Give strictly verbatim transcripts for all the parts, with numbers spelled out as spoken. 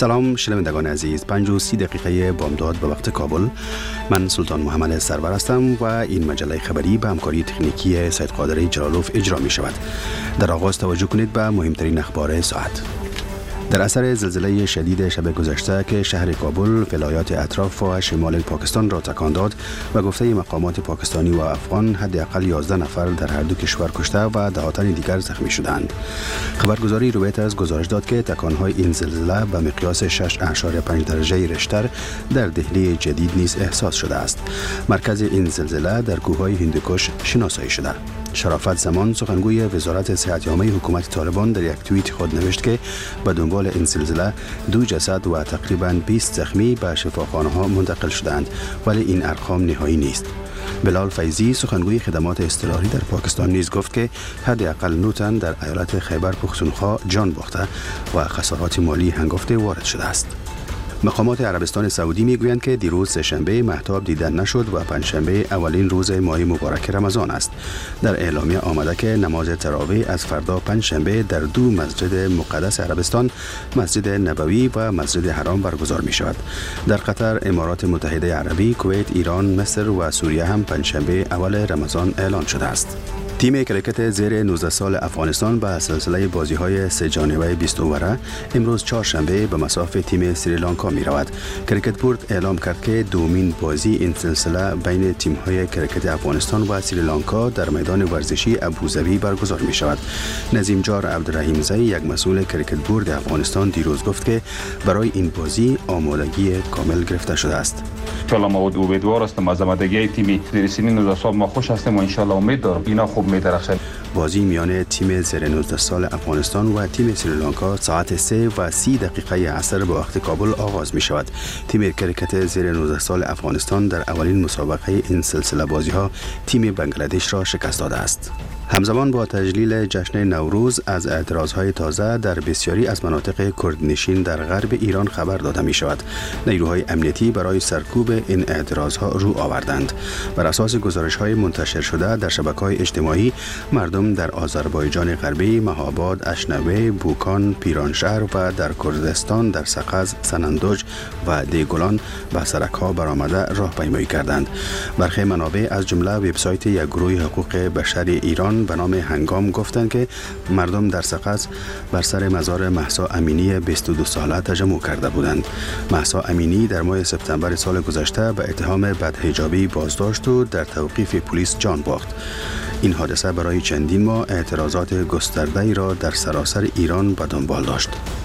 سلام شنوندگان عزیز، پنج و سی دقیقه بامداد به وقت کابل. من سلطان محمد سرور هستم و این مجله خبری به همکاری تکنیکی سید قادر جلالوف اجرا می شود. در آغاز توجه کنید به مهمترین اخبار ساعت. در اثر زلزله شدید شب گذشته که شهر کابل، ولایات اطراف و شمال پاکستان را تکان داد و گفته مقامات پاکستانی و افغان حداقل یازده نفر در هر دو کشور کشته و ده تن دیگر زخمی شدند. خبرگزاری رویترز گزارش داد که تکان‌های این زلزله به مقیاس شش اعشاریه پنج درجه ریشتر در دهلی جدید نیز احساس شده است. مرکز این زلزله در کوههای هندوکش شناسایی شده. شرافت زمان، سخنگوی وزارت صحت عامه حکومت طالبان، در یک توییت خود نوشت که به دنبال این زلزله دو جسد و تقریباً بیست زخمی به شفاخانه‌ها منتقل شدند، ولی این ارقام نهایی نیست. بلال فیضی، سخنگوی خدمات اضطراری در پاکستان، نیز گفت که حداقل نه تن در ایالت خیبر پختونخوا جان باخته و خسارات مالی هنگفت وارد شده است. مقامات عربستان سعودی میگویند که دیروز سه‌شنبه مهتاب دیدن نشد و پنجشنبه اولین روز ماه مبارک رمضان است. در اعلامیه آمده که نماز تراویح از فردا پنجشنبه در دو مسجد مقدس عربستان، مسجد نبوی و مسجد حرام برگزار می شود. در قطر، امارات متحده عربی، کویت، ایران، مصر و سوریه هم پنجشنبه اول رمضان اعلان شده است. تیم کرکت زیر نوزده سال افغانستان به سلسله بازی‌های سه جانبه بیست اووره امروز چهارشنبه به مصاف تیم سریلانکا می رود. کرکت بورد اعلام کرد که دومین بازی این سلسله بین تیم‌های کرکت افغانستان و سریلانکا در میدان ورزشی ابوظبی برگزار می شود. نظیم جار عبدالرحیم زی، یک مسئول کرکت بورد افغانستان، دیروز گفت که برای این بازی آمادگی کامل گرفته شده است. انشالله ما امیدوار هستیم از آمادگی تیم زیر سن نوزده سال ما خوش هستیم و انشالله امید دارم اینا خوب می‌درخشند. بازی میان تیم زیر نوزده سال افغانستان و تیم سریلانکا ساعت سه و سی دقیقه عصر به وقت کابل آغاز می شود. تیم کرکت زیر نوزده سال افغانستان در اولین مسابقه این سلسله بازی ها تیم بنگلادش را شکست داده است. همزمان با تجلیل جشن نوروز، از اعتراضهای تازه در بسیاری از مناطق کردنشین در غرب ایران خبر داده می شود. نیروهای امنیتی برای سرکوب این اعتراضها رو آوردند. بر اساس گزارش‌های منتشر شده در شبکه‌های اجتماعی، مردم در آذربایجان غربی، مهاباد، اشنوه، بوکان، پیرانشهر و در کردستان در سقز، سنندج و دیگولان به سرک‌ها برآمده راهپیمایی کردند. برخی منابع از جمله وبسایت یک گروه حقوق بشر ایران به نام هنگام گفتند که مردم در سقز بر سر مزار مهسا امینی بیست و دو ساله تجمع کرده بودند. مهسا امینی در ماه سپتامبر سال گذشته به اتهام بدحجابی بازداشت و در توقیف پلیس جان باخت. این حادثه برای چندین ماه اعتراضات گسترده‌ای را در سراسر ایران به دنبال داشت.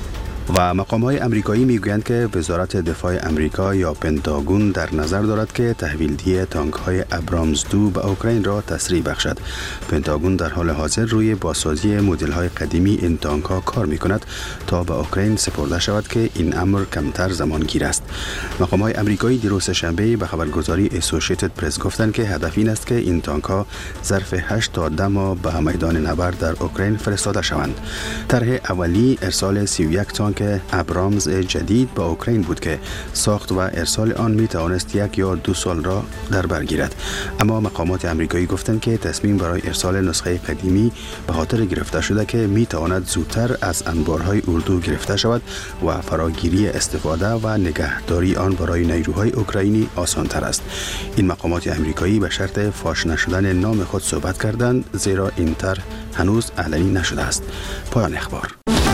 و مقام‌های آمریکایی میگویند که وزارت دفاع آمریکا یا پنتاگون در نظر دارد که تحویل‌دهی تانک‌های ابرامز دو به اوکراین را تسریع بخشد. پنتاگون در حال حاضر روی بازسازی مدل‌های قدیمی این تانک‌ها کار می‌کند تا به اوکراین سپرده شود که این امر کمتر زمانگیر است. مقام‌های آمریکایی دیروز شنبه به خبرگزاری اسوسییتد پرس گفتند که هدف این است که این تانک‌ها ظرف هشت تا ده ماه به میدان نبرد در اوکراین فرستاده شوند. طرح اولی ارسال سی و یک تانک که ابرامز جدید به اوکراین بود که ساخت و ارسال آن می توانست یک یا دو سال را در بر گیرد. اما مقامات آمریکایی گفتند که تصمیم برای ارسال نسخه قدیمی به خاطر گرفته شده که می تواند زودتر از انبارهای اردو گرفته شود و فراگیری استفاده و نگهداری آن برای نیروهای اوکراینی آسان تر است. این مقامات آمریکایی به شرط فاش نشدن نام خود صحبت کردند، زیرا این طرح هنوز علنی نشده است. پایان اخبار.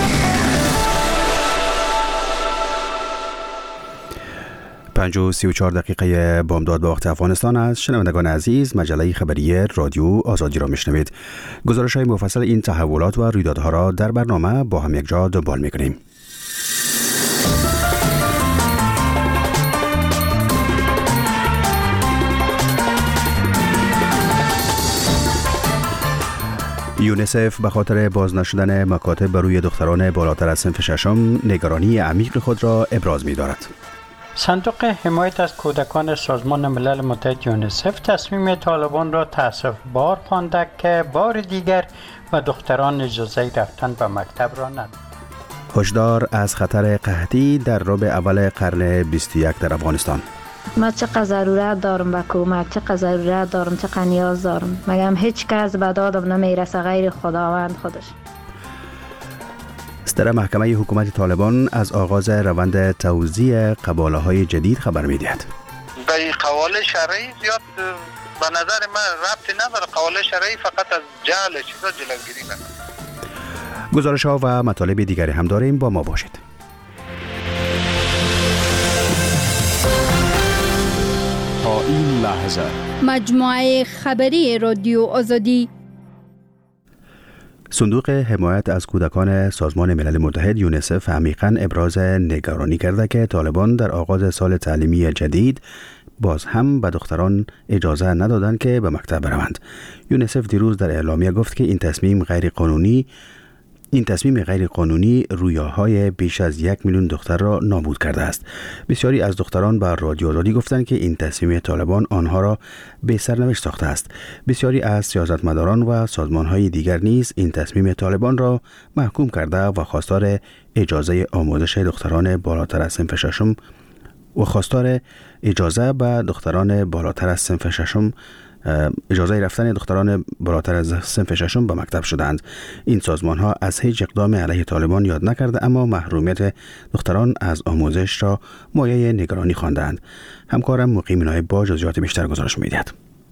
پنج و سی و چهار دقیقه بامداد به وقت افغانستان است. شنوندگان عزیز، مجله خبری رادیو آزادی را میشنوید. گزارش های مفصل این تحولات و رویدادها را در برنامه با هم یک جا دنبال میکنیم. یونیسف به خاطر باز نشدن مکاتب بر روی دختران بالاتر از صنف ششم نگرانی عمیق خود را ابراز می‌دارد. صندوق حمایت از کودکان سازمان ملل متحد یونیسف تصمیم طالبان را تأسف‌بار خوانده که بار دیگر به دختران اجازه رفتن به مکتب را ندهند. هشدار از خطر قحطی در ربع اول قرن بیست و یک در افغانستان. ما چقدر ضرورت دارم به کمک، چقدر ضرورت دارم، چقدر نیاز دارم. مگم هیچ کس به دادم نمیرسه غیر خداوند خودش. ستر محکمه حکومت طالبان از آغاز روند توزیع قباله‌های جدید خبر می‌دهد. به قواله شرعی زیاد به نظر من ربطی نداره. قواله شرعی فقط از جهل چیزا جلوگیری می‌کنه. گزارش‌ها و مطالب دیگری هم داریم، با ما باشید. تا این لحظه مجموعه خبری رادیو آزادی. صندوق حمایت از کودکان سازمان ملل متحد یونیسف عمیقاً ابراز نگرانی کرده که طالبان در آغاز سال تعلیمی جدید باز هم به دختران اجازه ندادند که به مکتب بروند. یونیسف دیروز در اعلامیه گفت که این تصمیم غیر قانونی این تصمیم غیر قانونی رویاهای بیش از یک میلیون دختر را نابود کرده است. بسیاری از دختران به رادیو آزادی گفتند که این تصمیم طالبان آنها را به سرنوشت ساخته است. بسیاری از سیاستمداران و سازمان‌های دیگر نیز این تصمیم طالبان را محکوم کرده و خواستار اجازه آموزش دختران بالاتر از صنف ششم و خواستار اجازه به دختران بالاتر از صنف ششم اجازه رفتن دختران بالاتر از صنف ششم به مکتب شدند. این سازمان ها از هیچ اقدام علیه طالبان یاد نکرده، اما محرومیت دختران از آموزش را مایه نگرانی خواندند. همکارم مقیم نایب با جزئیات بیشتر گزارش می‌دهد.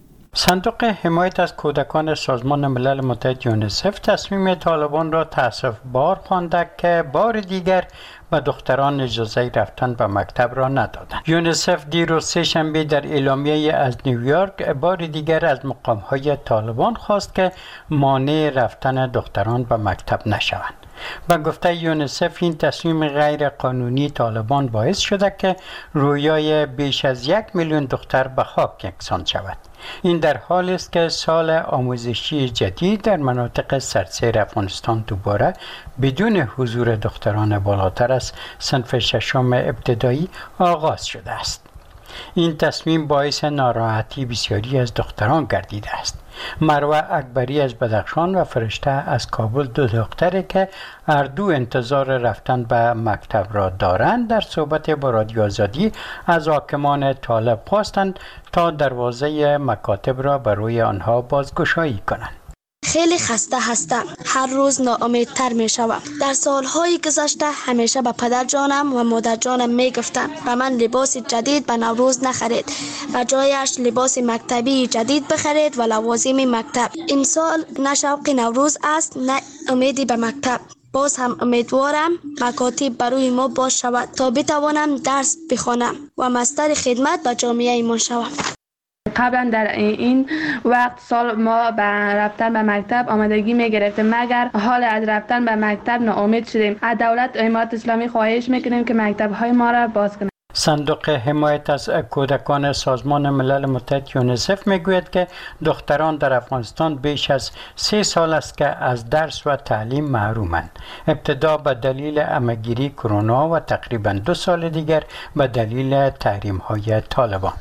صندوق حمایت از کودکان سازمان ملل متحد یونیسف تصمیم طالبان را تأسف‌بار خوانده که بار دیگر به دختران اجازه رفتن به مکتب را ندادند. یونیسف دیروز سه شنبه در اعلامیه از نیویورک بار دیگر از مقام‌های طالبان خواست که مانع رفتن دختران به مکتب نشوند. به گفته یونیسف این تصمیم غیر قانونی طالبان باعث شده که رویای بیش از یک میلیون دختر به خاک یکسان شود. این در حالی است که سال آموزشی جدید در مناطق سراسر افغانستان دوباره بدون حضور دختران بالاتر از صنف ششم ابتدایی آغاز شده است. این تصمیم باعث ناراحتی بسیاری از دختران گردیده است. مروه اکبری از بدخشان و فرشته از کابل، دو دختری که هر دو انتظار رفتن به مکتب را دارند، در صحبت با رادیو آزادی از حاکمان طالب خواستند تا دروازه مکاتب را برای آنها بازگشایی کنند. خیلی خسته هستم. هر روز ناامیدتر می شوم. در سالهای گذشته همیشه به پدر جانم و مادر جانم می گفتم و من لباس جدید به نوروز نخرید و جایش لباس مکتبی جدید بخرید و لوازم مکتب. این سال نه شوق نوروز است نه امیدی به مکتب. باز هم امیدوارم مکاتب برای ما باز شود تا بتوانم درس بخوانم و مستر خدمت به جامعه ایمان شوم. قبلا در این وقت سال ما به رفتن به مکتب آمادگی می گرفتیم، مگر حال از رفتن به مکتب ناامید شدیم. از دولت امارت اسلامی خواهش میکنیم که مکتب های ما را باز کنند. صندوق حمایت از کودکان سازمان ملل متحد یونیسف میگوید که دختران در افغانستان بیش از سه سال است که از درس و تعلیم محرومند. ابتدا به دلیل همه‌گیری کرونا و تقریبا دو سال دیگر به دلیل تحریم های طالبان.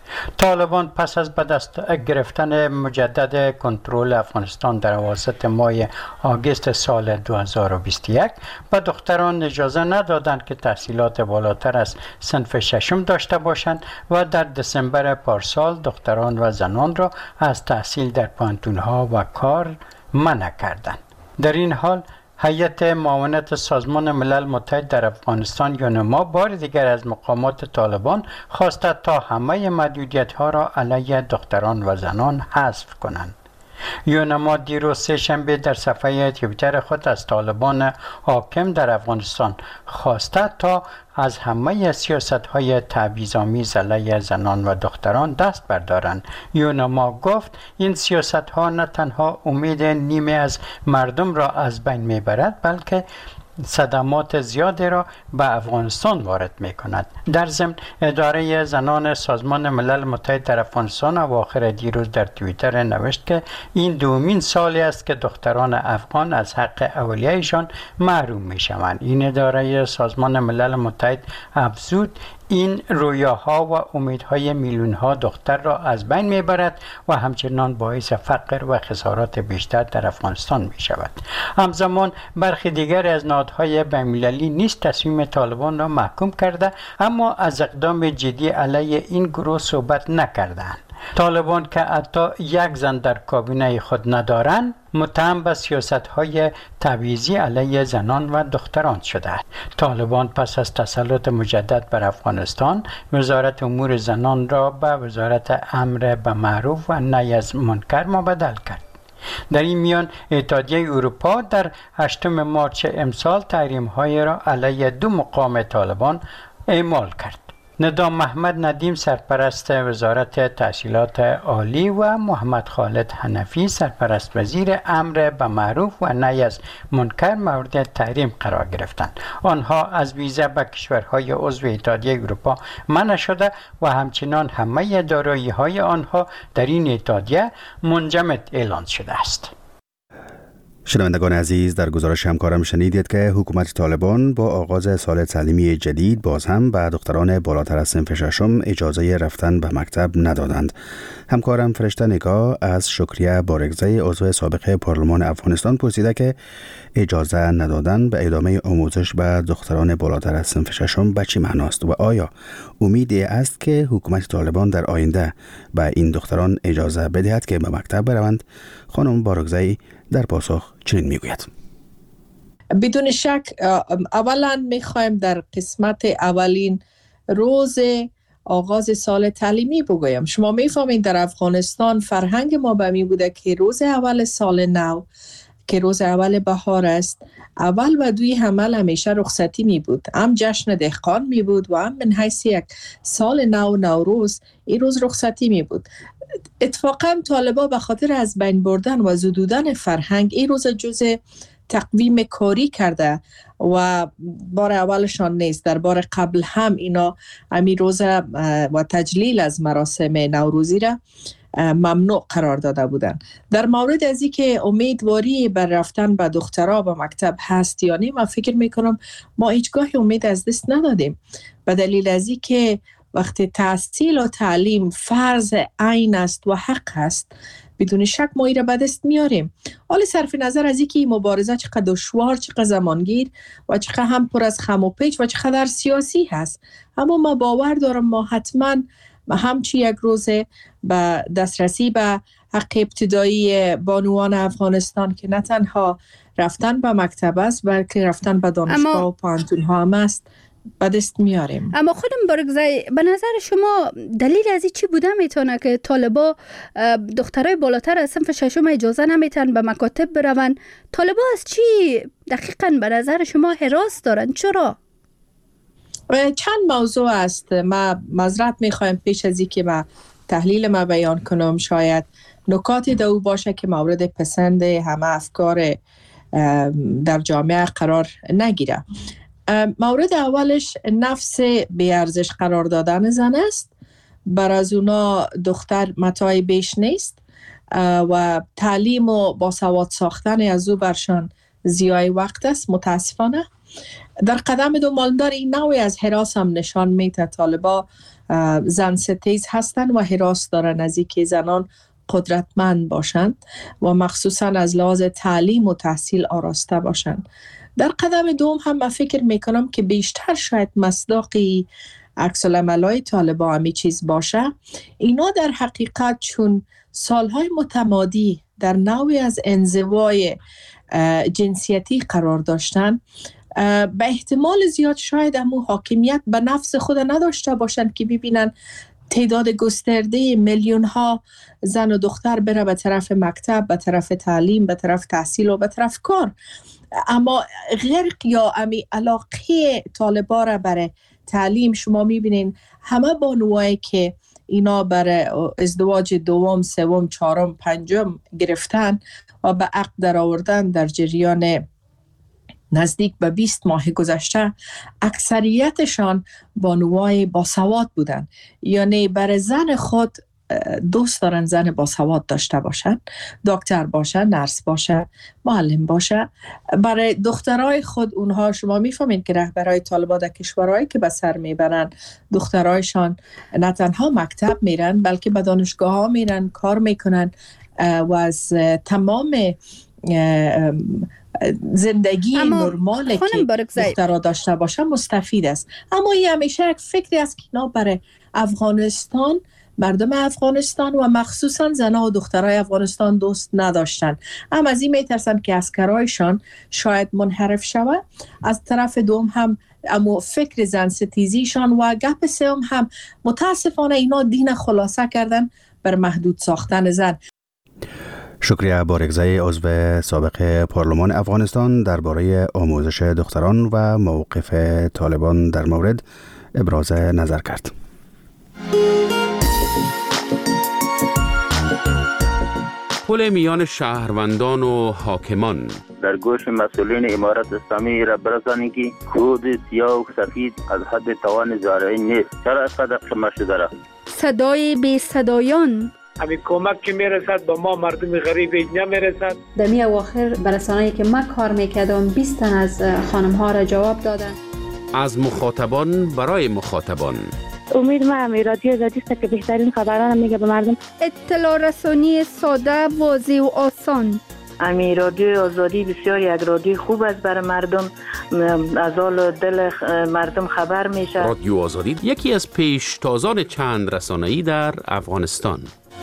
طالبان پس از به دست گرفتن مجدد کنترل افغانستان در اواسط ماه آگوست سال دو هزار و بیست و یک به دختران اجازه ندادند که تحصیلات بالاتر از صنف ششم داشته باشند و در دسامبر پارسال دختران و زنان را از تحصیل در پانتونها و کار منع کردند. در این حال هیئت معاونت سازمان ملل متحد در افغانستان یونما بار دیگر از مقامات طالبان خواسته تا همه محدودیت‌ها را علیه دختران و زنان حذف کنند. یونما دیروز سه شنبه در صفحه توییتر خود از طالبان حاکم در افغانستان خواسته تا از همه سیاست‌های تبعیض‌آمیز علیه زنان و دختران دست بردارند. یونما گفت این سیاست‌ها نه تنها امید نیمه از مردم را از بین میبرد، بلکه صدمات زیادی را به افغانستان وارد می کند. در ضمن اداره زنان سازمان ملل متحد در افغانستان اواخر دیروز در توییتر نوشت که این دومین سالی است که دختران افغان از حق اولیه‌شان محروم می شوند. این اداره سازمان ملل متحد افزود این رویاها و امیدهای میلیون‌ها دختر را از بین میبرد و همچنان باعث فقر و خسارات بیشتر در افغانستان می شود. همزمان برخی دیگر از نهادهای بین‌المللی نیز تصمیم طالبان را محکوم کرده، اما از اقدام جدی علیه این گروه صحبت نکردند. طالبان که حتی یک زن در کابینه خود ندارند متهم به سیاست‌های تبعیضی علیه زنان و دختران شده است. طالبان پس از تسلط مجدد بر افغانستان وزارت امور زنان را به وزارت امر به معروف و نهی از منکر مبدل کرد. در این میان اتحادیه اروپا در هشتم مارس امسال تحریم‌های را علیه دو مقام طالبان اعمال کرد. ندام محمد ندیم سرپرست وزارت تحصیلات عالی و محمد خالد حنفی سرپرست وزیر امر به معروف و نهی از منکر مورد تحریم قرار گرفتند. آنها از ویزا به کشورهای عضو اتحادیه اروپا منع شده و همچنان همه دارایی‌های آنها در این اتحادیه منجمد اعلان شده است. شنوندگان عزیز، در گزارش همکارم شنیدید که حکومت طالبان با آغاز سال تعلیمی جدید باز هم به دختران بالاتر از صنف ششم اجازه رفتن به مکتب ندادند. همکارم فرشته نگاه از شکریه بارگزی عضو سابق پارلمان افغانستان پرسیده که اجازه ندادن به ادامه آموزش به دختران بالاتر از صنف ششم به چه معناست و آیا امیدی است که حکومت طالبان در آینده به این دختران اجازه بدهد که به مکتب بروند؟ خانم بارگزی در پاسخ چنین میگوید: بدون شک اولا میخوایم در قسمت اولین روز آغاز سال تعلیمی بگویم. شما میفهمید در افغانستان فرهنگ ما به می بوده که روز اول سال نو که روز اول بهار است، اول و دوی حمل همیشه رخصتی می بود، هم جشن دهقان می بود و هم من حیث یک سال نو نوروز این روز رخصتی می بود. اتفاقا طالبا به خاطر از بین بردن و زدودن فرهنگ این روز جزء تقویم کاری کرده و بار اولشان نیست. در بار قبل هم اینا امی روز و تجلیل از مراسم نوروزی را ممنوع قرار داده بودند. در مورد از این که امیدواری بر رفتن به دخترها به مکتب هست یا نه، من فکر میکنم ما هیچگاه امید از دست ندادیم، به دلیل از این که وقتی تحصیل و تعلیم فرض عین است و حق است، بدون شک ما این را به دست میاریم. حالا صرف نظر از اینکه این مبارزه چقدر دشوار، چقدر زمانگیر و چقدر هم پر از خم و پیچ و چقدر سیاسی هست، اما ما باور دارم ما حتما همچی یک روز به دسترسی به حق ابتدایی بانوان افغانستان که نه تنها رفتن به مکتب است بلکه رفتن به دانشگاه اما... و پانتون ها هم است به دست میاریم. اما خودم بارگزی، به نظر شما دلیل از این چی بوده میتونه که طالبا دخترای بالاتر از صنف ششم اجازه نمیتن به مکاتب برون؟ طالبا از چی دقیقاً به نظر شما هراس دارن؟ چرا؟ چند موضوع است. ما معذرت میخوایم پیش از این که ما تحلیل ما بیان کنم، شاید نکات دو باشه که مورد پسند همه افکار در جامعه قرار نگیره. مورد اولش نفس بیارزش قرار دادن زن است. بر از اونا دختر متاع بیش نیست و تعلیم و باسواد ساختن از او برشان ضیاع وقت است. متاسفانه در قدم دو مالدار این نوعی از هراس هم نشان میده. طالبا زن ستیز هستند و هراس دارن از این که زنان قدرتمند باشند و مخصوصا از لحاظ تعلیم و تحصیل آراسته باشند. در قدم دوم هم من فکر میکنم که بیشتر شاید مصداقی عکس العملای طالبا همی چیز باشه. اینا در حقیقت چون سالهای متمادی در نوعی از انزوای جنسیتی قرار داشتن، به احتمال زیاد شاید همون حاکمیت به نفس خود نداشته باشند که ببینن تعداد گسترده میلیون ها زن و دختر بره به طرف مکتب، به طرف تعلیم، به طرف تحصیل و به طرف کار. اما غرق یا امی علاقه طالبا را برای تعلیم شما میبینین همه بانوایی که اینا برای ازدواج دوم، سوم، چهارم، پنجم گرفتن و به عقد در آوردن در جریان نزدیک به بیست ماه گذشته، اکثریتشان بانوای باسواد بودن. یعنی برای زن خود دوست دارن زن باسواد داشته باشن، دکتر باشه، نرس باشه، معلم باشه. برای دخترای خود اونها شما میفهمین که رهبرای طالبان در کشورهایی که به سر میبرن دخترایشان نه تنها مکتب میرن بلکه به دانشگاه ها میرن، کار میکنن و از تمام زندگی نرماله که دخترها داشته باشه مستفید است. اما این همیشه یک فکری است که اینا برای افغانستان مردم افغانستان و مخصوصا زنها و دخترای افغانستان دوست نداشتن. هم از این میترسن که اسکرایشان شاید منحرف شود، از طرف دوم هم اما فکر زن ستیزیشان و گپ سوم هم متاسفانه اینا دین خلاصه کردن بر محدود ساختن زن. شکریه بارگزای عضو سابق پارلمان افغانستان درباره آموزش دختران و موقف طالبان در مورد ابراز نظر کرد. پل میان شهروندان و حاکمان در گوش مسئولین امارت اسلامی را برسانید که خود سیاه و سفید از حد توان زارعی نیست. چرا اینقدر شما شده را؟ صدای بی صدایان، همین کمک که میرسد با ما مردم غریب نمیرسد. در می اواخر برسانه‌ای که من کار میکردم بیست تن از خانم ها را جواب دادن. از مخاطبان برای مخاطبان. امید ما رادیو آزادی است که بهترین خبران میگه به مردم. اطلاع رسانی ساده، واضح و آسان. امی رادیو آزادی بسیار یک رادیو خوب است برای مردم، از حال دل مردم خبر میشه. رادیو آزادی یکی از پیشتازان چند رسانه‌ای در افغانستان.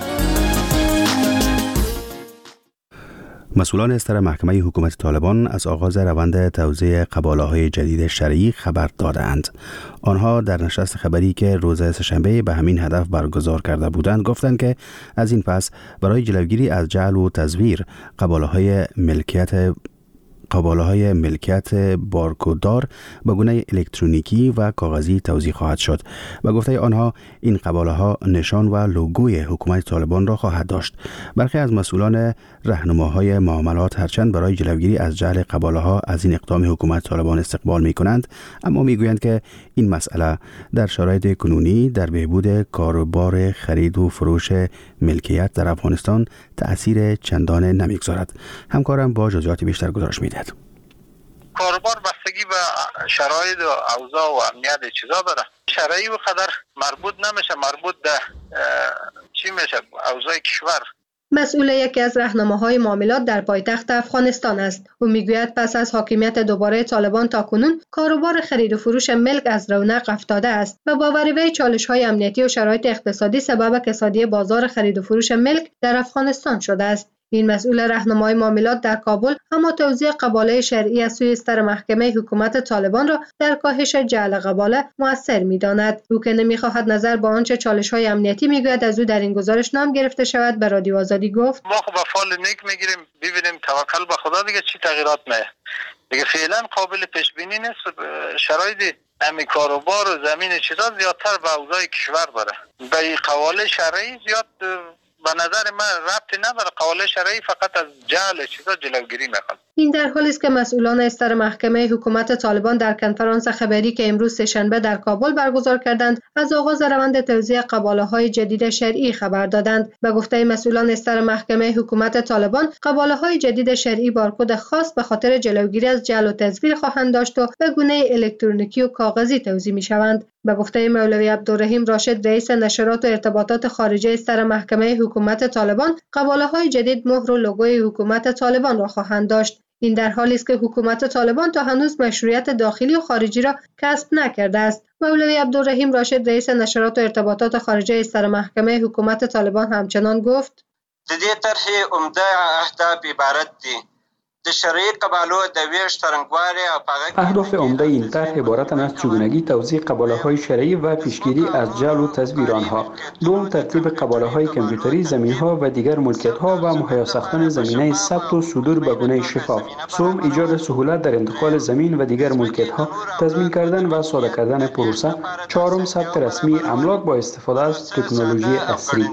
مسئولان استر محکمه حکومت طالبان از آغاز روند توزیع قباله‌های جدید شرعی خبر دادند. آنها در نشست خبری که روز سه‌شنبه به همین هدف برگزار کرده بودند گفتند که از این پس برای جلوگیری از جعل و تزویر قباله‌های ملکیت قباله‌های ملکیت بارکوددار به گونه الکترونیکی و کاغذی توزیع خواهد شد. و گفته آنها این قباله‌ها نشان و لوگوی حکومت طالبان را خواهد داشت. برخی از مسئولان راهنماهای معاملات هرچند برای جلوگیری از جعل قباله‌ها از این اقدام حکومت طالبان استقبال می‌کنند، اما می‌گویند که این مسئله در شرایط کنونی در بهبود کاروبار خرید و فروش ملکیت در افغانستان تأثیر چندان نمی‌گذارد. همکارم با جزئیات بیشتر گزارش می‌دهد. کاروبار بستگی به شرایط و اوضاع و امنیت چیزا داره. شرایط و قدر مربوط نمیشه، مربوط به چی میشه؟ اوضاع کشور. مسئول یکی از راهنماهای معاملات در پایتخت افغانستان است. او میگوید پس از حاکمیت دوباره طالبان تاکنون کاروبار خرید و فروش ملک از رونق افتاده است و باور وی چالش‌های امنیتی و شرایط اقتصادی سبب کسادی بازار خرید و فروش ملک در افغانستان شده است. این مسئول راهنمای معاملات در کابل اما توزیع قباله شرعی از سوی استر محکمه حکومت طالبان را در کاهش جعل قباله مؤثر می‌داند. او که نمی‌خواهد نظر به آنچه چالش‌های امنیتی می‌گوید از او در این گزارش نام گرفته شود به رادیو آزادی گفت: ما خب فعال نیک می‌گیریم، ببینیم توکل به خدا دیگه چی تغییرات میاد. دیگه فعلا قابل پیش بینی نیست. شرایط همین کاروبار و زمین چیزا زیادتر به اوضاع کشور داره. به قواله شرعی زیاد به نظر من ربطی نداره. قواله شرعی فقط از جعل چیزا جلوگیری میکنه. این در حالی است که مسئولان استر محکمه حکومت طالبان در کنفرانس خبری که امروز سه‌شنبه در کابل برگزار کردند از آغاز روند توزیع قباله‌های جدید شرعی خبر دادند. به گفته مسئولان استر محکمه حکومت طالبان قباله‌های جدید شرعی بارکد خاص به خاطر جلوگیری از جعل و تزویر خواهند داشت و به گونه الکترونیکی و کاغذی توزیع می‌شوند. به گفته مولوی عبدالرحیم راشد رئیس نشرات و ارتباطات خارجه استر محکمه حکومت طالبان قباله‌های جدید مهر و لوگوی حکومت طالبان را خواهند داشت. این در حالی است که حکومت طالبان تا هنوز مشروعیت داخلی و خارجی را کسب نکرده است. مولوی عبدالرحیم راشد رئیس نشرات و ارتباطات خارجه استر محکمه حکومت طالبان همچنان گفت: د دې طرحې عمده اهداف عبارت دي د شرعي قبالو د ویش څرنګوالي او پاغه. اهداف عمده این طرح عبارتند از چگونگی توزیع قباله‌های شرعی و پیشگیری از جعل و تزویر آنها. دوم ترتیب قباله‌های کامپیوتری، زمین‌ها و دیگر ملکیت‌ها و مهیا ساختن زمینه ثبت و صدور به گونه شفاف. سوم ایجاد سهولت در انتقال زمین و دیگر ملکیت‌ها، تضمین کردن و ساده کردن پروسه. چهارم ثبت رسمی املاک با استفاده از تکنولوژی عصری.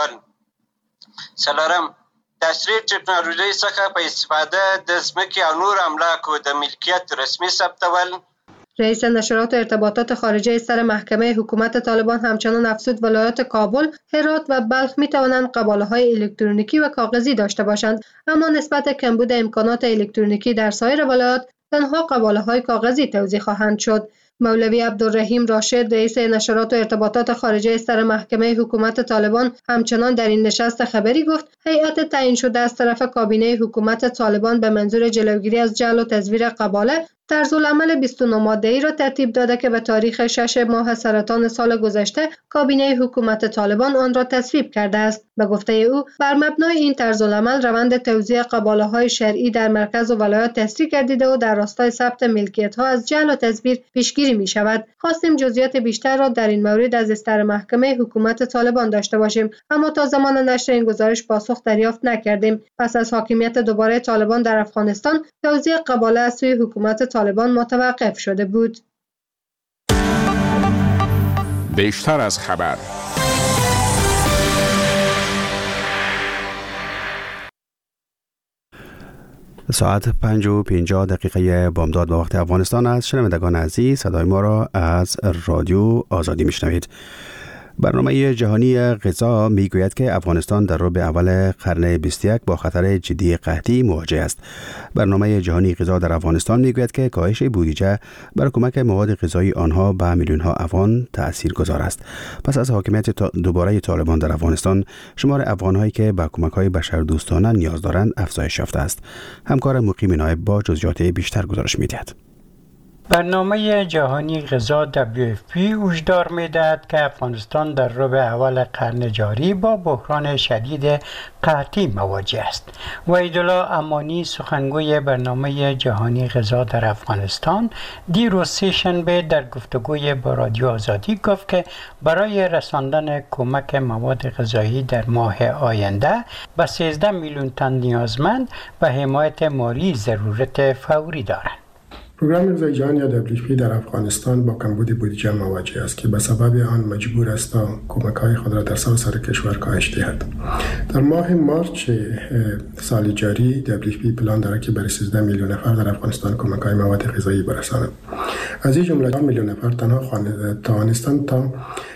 سلام تشریح ټکنالوژي څخه په استفاده د ځمکې او نور املاکو د ملکیت رسمي ثبتول. رئیس نشرات و ارتباطات خارجه استر محکمه حکومت طالبان همچنان افزود ولایات کابل، هرات و بلخ می توانند قباله‌های الکترونیکی و کاغذی داشته باشند، اما نسبت کمبود امکانات الکترونیکی در سایر ولایات تنها قباله‌های کاغذی توزیع خواهند شد. مولوی عبدالرحیم راشد رئیس نشرات و ارتباطات خارجه استر محکمه حکومت طالبان همچنان در این نشست خبری گفت هیئت تعیین شده از طرف کابینه حکومت طالبان به منظور جلوگیری از جعل و تزویر قباله طرزالعمل بیست و نه ماده‌ای را ترتیب داده که به تاریخ شش ماه سرطان سال گذشته کابینه حکومت طالبان آن را تصویب کرده است. به گفته او بر مبنای این طرزالعمل روند توزیع قباله‌های شرعی در مرکز و ولایات تسریع گردیده و در راستای ثبت ملکیت‌ها از جعل و تزویر پیشگیری می‌شود. خواستیم جزئیات بیشتر را در این مورد از استر محکمه حکومت طالبان داشته باشیم، اما تا زمان نشر این گزارش پاسخ دریافت نکردیم. پس از حاکمیت دوباره طالبان در افغانستان، توزیع قباله از سوی حکومت طالبان متوقف شده بود. بیشتر از خبر. ساعت پنج و پنجاه دقیقه بامداد به وقت افغانستان است. شنوندگان عزیز، صدای ما را از رادیو آزادی میشنوید. برنامه جهانی غذا میگوید که افغانستان در ربع اول قرن بیست و یک با خطر جدی قحطی مواجه است. برنامه جهانی غذا در افغانستان میگوید که کاهش بودجه برای کمک مواد غذایی آنها به میلیون ها افغان تاثیرگذار است. پس از حاکمیت دوباره طالبان در افغانستان، شمار افغان‌هایی که به کمک‌های بشردوستانه نیاز دارند افزایش یافته است. همکار مقیم نایب با جزئیات بیشتر گزارش می‌دهد. برنامه جهانی غذا دبلیو اف پی هشدار می‌دهد که افغانستان در ربع اول قرن جاری با بحران شدید قحطی مواجه است. وحیدالله امانی، سخنگوی برنامه جهانی غذا در افغانستان، دیروز سه‌شنبه در گفتگوی با رادیو آزادی گفت که برای رساندن کمک مواد غذایی در ماه آینده به سیزده میلیون تن نیازمند به حمایت مالی ضرورت فوری دارند. پروگرام غذای جهانی یا دبلیو اف پی در افغانستان با کمبود بودجه مواجه است که به سبب آن مجبور است تا کمک‌های خود را در سراسر کشور کاهش دهد. در ماه مارچ سال جاری دبلیو اف پی پلان دارد که برای سیزده میلیون نفر در افغانستان کمک‌های مواد غذایی برساند. از این جمله چهار میلیون نفر تنها توانستند تا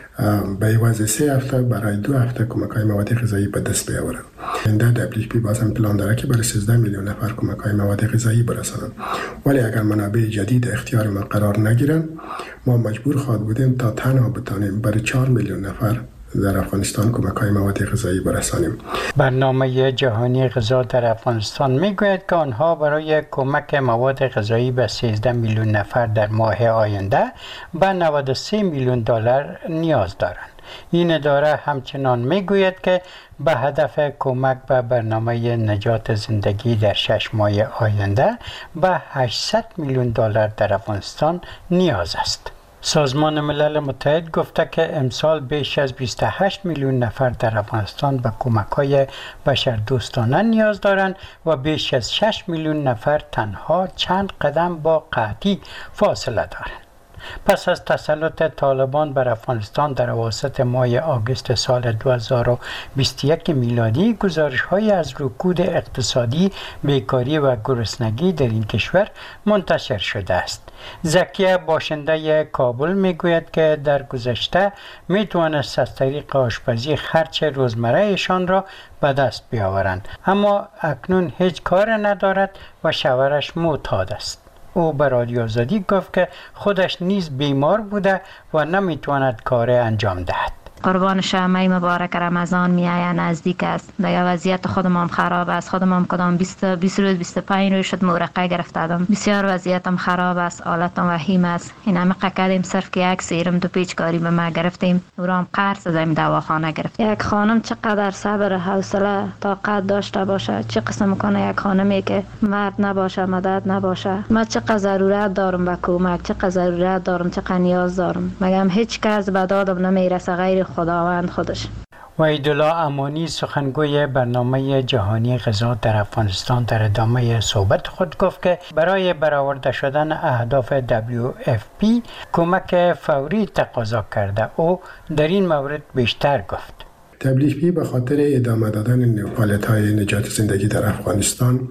به عوض سه هفته برای دو هفته کمک‌های مواد غذایی به دست بیاورند. آینده دبلیو اف پی باز هم پلان دارد که برای سیزده میلیون نفر کمک‌های مواد غذایی برسانند. ولی اگر منابع جدید اختیار ما قرار نگیرند، ما مجبور خواهد بودیم تا تنها بتانیم برای چهار میلیون نفر در افغانستان کمک‌های مواد غذایی برسانیم. برنامه جهانی غذا در افغانستان میگوید که آنها برای کمک مواد غذایی به سیزده میلیون نفر در ماه آینده به نود و سه میلیون دلار نیاز دارند. این اداره همچنان میگوید که به هدف کمک به برنامه نجات زندگی در شش ماه آینده به هشتصد میلیون دلار در افغانستان نیاز است. سازمان ملل متحد گفته که امسال بیش از بیست و هشت میلیون نفر در افغانستان به کمک‌های بشردوستانه نیاز دارند و بیش از شش میلیون نفر تنها چند قدم با قحطی فاصله دارند. پس از تسلط طالبان بر افغانستان در اواسط ماه آگوست سال دو هزار و بیست و یک میلادی، گزارش‌هایی از رکود اقتصادی، بیکاری و گرسنگی در این کشور منتشر شده است. زکیه، باشنده کابل، میگوید که در گذشته میتوانست از طریق آشپزی خرچ روزمرهشان را به دست بیاورند، اما اکنون هیچ کار ندارد و شوهرش معتاد است. او به رادیو آزادی گفت که خودش نیز بیمار بوده و نمیتواند کار انجام دهد. قربان شمع مبارک رمضان میآید، نزدیک است. دیگه وضعیت خودم هم خراب است. خودم هم کدام بیست بیست روز بیست و پنج روز شد مورقه گرفتم. بسیار وضعیتم خراب است. حالتم وخیم است. این همه قکدیم صرف که یک سیرم دو پیچ کاری به ما گرفتیم. او را هم قرض از این دواخانه گرفت. یک خانم چقدر صبر، حوصله، طاقت داشته باشه، چه قسم کنه یک خانمی که مرد نباشه، مدد نباشه. من چقدر ضرورت دارم به کمک، چقدر ضرورت دارم، چقدر نیاز دارم. مگم هیچ کس به دادم نمیرسه غیر خداوند خودش. وحیدالله امانی، سخنگوی برنامه جهانی غذا در افغانستان، در ادامه صحبت خود گفت که برای برآورده شدن اهداف دبلیو اف پی کمک فوری تقاضا کرده. او در این مورد بیشتر گفت. دبلیو اف پی به خاطر ادامه دادن فعالیت‌های نجات زندگی در افغانستان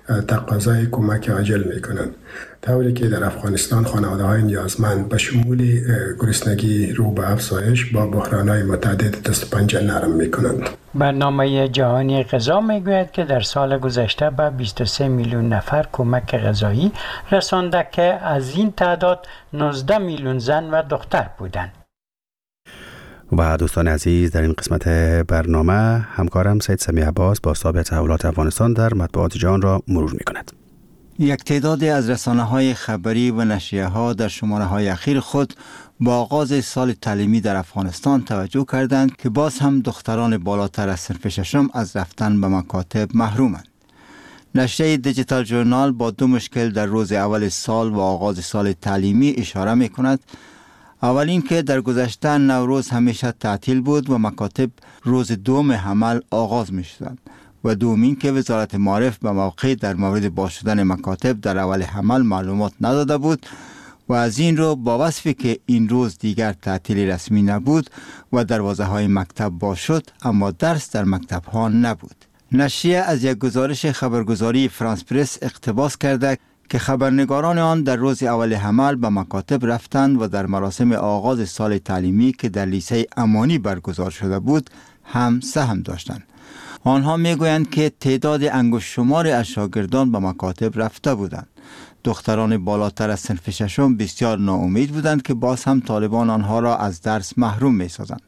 تقاضای کمک عاجل می‌کنند، طوری که در افغانستان خانواده‌های نیازمند به شمول گرسنگی رو به افزایش با بحران‌های متعدد دست پنجه نرم می‌کنند. برنامه جهانی غذا میگوید که در سال گذشته به بیست و سه میلیون نفر کمک غذایی رسانده که از این تعداد نوزده میلیون زن و دختر بودند. و دوستان عزیز، در این قسمت برنامه همکارم سید سمیع عباس با تابع تحولات افغانستان در مطبوعات جهان را مرور می کند. یک تعدادی از رسانه‌های خبری و نشریه‌ها در شماره‌های اخیر خود با آغاز سال تعلیمی در افغانستان توجه کردند که باز هم دختران بالاتر از صنف ششم از رفتن به مکاتب محرومند. نشریه دیجیتال ژورنال با دو مشکل در روز اول سال و آغاز سال تعلیمی اشاره می کند. اولین که در گذشته نوروز همیشه تعطیل بود و مکاتب روز دوم حمل آغاز می شدند و دومین که وزارت معارف به موقع در مورد باز شدن مکاتب در اول حمل معلومات نداده بود و از این رو با وصفی که این روز دیگر تعطیل رسمی نبود و دروازه های مکتب باز شد اما درس در مکتب ها نبود. نشریه از یک گزارش خبرگزاری فرانس پرس اقتباس کرده که خبرنگاران آن در روز اول حمل به مکاتب رفتند و در مراسم آغاز سال تعلیمی که در لیسه امانی برگزار شده بود هم سهم داشتند. آنها میگویند که تعداد انگشت شماری از شاگردان به مکاتب رفته بودند. دختران بالاتر از صنف ششم بسیار ناامید بودند که باز هم طالبان آنها را از درس محروم می سازند.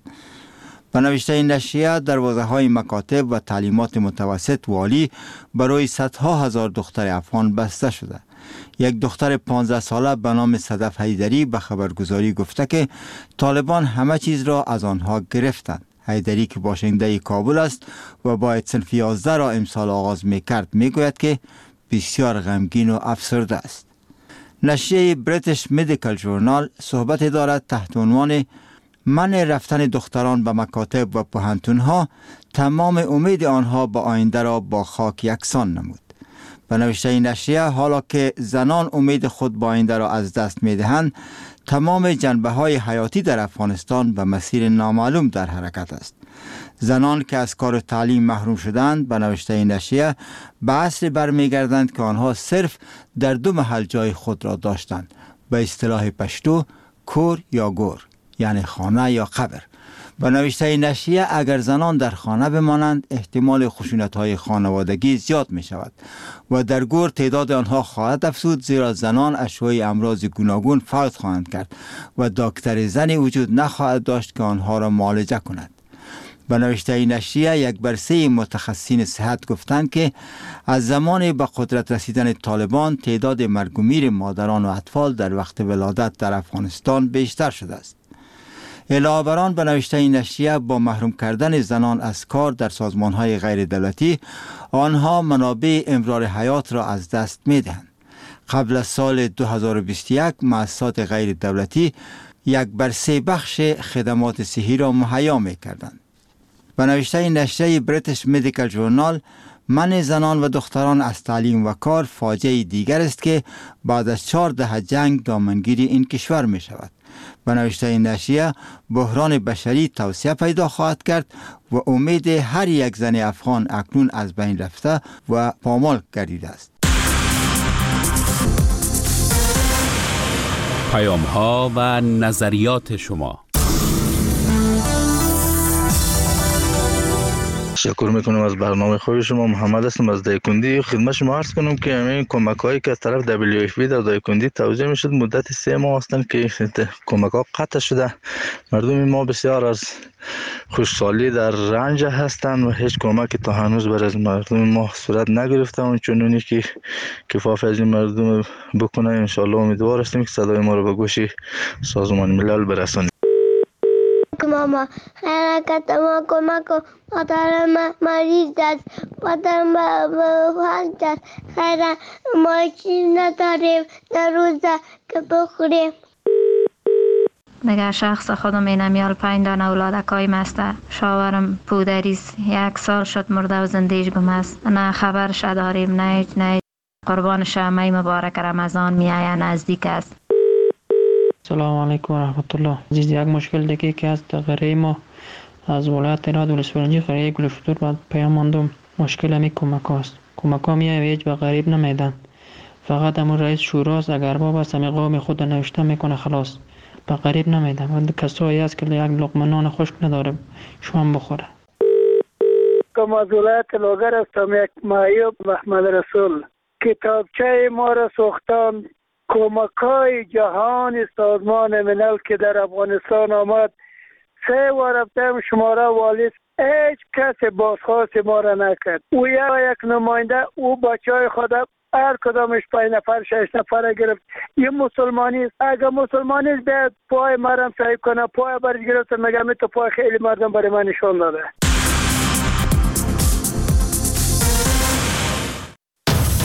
به نوشته این نشریه دروازه های مکاتب و تعلیمات متوسط و عالی برای صدها هزار دختر افغان بسته شده. یک دختر پانزده ساله به نام صدف حیدری به خبرگزاری گفته که طالبان همه چیز را از آنها گرفتند. حیدری که باشنده کابل است و باید صنف یازده را امسال آغاز می کرد می گوید که بسیار غمگین و افسرده است. نشریه بریتیش مدیکال ژورنال صحبت دارد تحت عنوان منع رفتن دختران به مکاتب و پوهنتون‌ها تمام امید آنها به آینده را با خاک یکسان نمود. به نوشته این نشریه حالا که زنان امید خود به آینده را از دست می‌دهند، تمام جنبه‌های حیاتی در افغانستان به مسیر نامعلوم در حرکت است. زنان که از کار و تعلیم محروم شدند به نوشته این نشریه به عصری برمیگردند که آنها صرف در دو محل جای خود را داشتند، به اصطلاح پشتو کور یا گور، یعنی خانه یا قبر. به نوشته این نشریه اگر زنان در خانه بمانند احتمال خشونت‌های خانوادگی زیاد می شود و در گور تعداد آنها خواهد افزود، زیرا زنان از شیوع امراض گوناگون فوت خواهند کرد و دکتر زنی وجود نخواهد داشت که آنها را معالجه کند. به نوشته این نشریه یک برسه متخصصین صحت گفتند که از زمان به قدرت رسیدن طالبان تعداد مرگ و میر مادران و اطفال در وقت ولادت در افغانستان بیشتر شده است. علاوه بر آن به نوشته این نشریه با محروم کردن زنان از کار در سازمان‌های غیر دولتی آنها منابع امرار حیات را از دست می‌دهند. قبل از سال دو هزار و بیست و یک مؤسسات غیر دولتی یک بر سه بخش خدمات صحی را مهیا می‌کردند. به نوشته این نشریه بریتیش مدیکال ژورنال منع زنان و دختران از تعلیم و کار فاجعه دیگر است که بعد از چهار دهه جنگ دامنگیری این کشور می شود. به نوشته این نشریه بحران بشری توسعه پیدا خواهد کرد و امید هر یک زن افغان اکنون از بین رفته و پامال گردیده است. پیام ها و نظریات شما. تشکر میکنم از برنامه خوب شما. محمد هستم از دایکندی. خدمت شما عرض کنم که همین کمک هایی که از طرف دبلیو اف پی در دایکندی توزیع میشد مدت سه ماه هستند که کمک ها قطع شده. مردم ما بسیار از خوشحالی در رنج هستند و هیچ کمکی تا هنوز بر از مردم ما صورت نگرفته و چنونی که کفاف از این مردم بکنه. انشالله امیدوار هستیم که صدای ما رو به گوش سازمان ملل برسانیم. ماما حرکت ما کمک کن، مادرم مریض است، مادرم بخواست است، خیلی ما چیز نداریم در روزه که بخوریم. دیگه شخص خودم این امیال پنج دانه اولادکای مسته. شاورم پودریست، یک سال شد مرده و زندگیش گم است. نه خبرش داریم، نه نه. قربان شمعی مبارک رمضان میآید نزدیک است. سلام علیکم و رحمت الله. عزیز، یک مشکل دیگه که از غریه ما از ولایت هرات ولسوالی قریه گلفتور بعد پیام ماندم. مشکل می کمک هاست. کمک ها میای هیچ به غریب نمیدن. فقط همون رئیس شوراست اگر باب است همی قوم خود نوشته میکنه خلاص. به غریب نمیدن. و کسایی هست که یک لقمه نان خشک نداره شما بخوره. کم از ولایت لوگر هستم، یک معیوب محمد رسول. کتابچه ما را سوختند. کمک‌های جهان سازمان ملل که در افغانستان آمد سه بار رفتم شماره والی هیچ کس بازخواست ما را نکرد. او یا یک نماینده او بچه های خود هر کدامش پنج نفر شش نفر گرفت. یه مسلمانی است، اگر مسلمانی است بیاد پای مرم صحیح کنه، پای برش گرفت، مگه می تو پای خیلی مردم برای من نشان داده.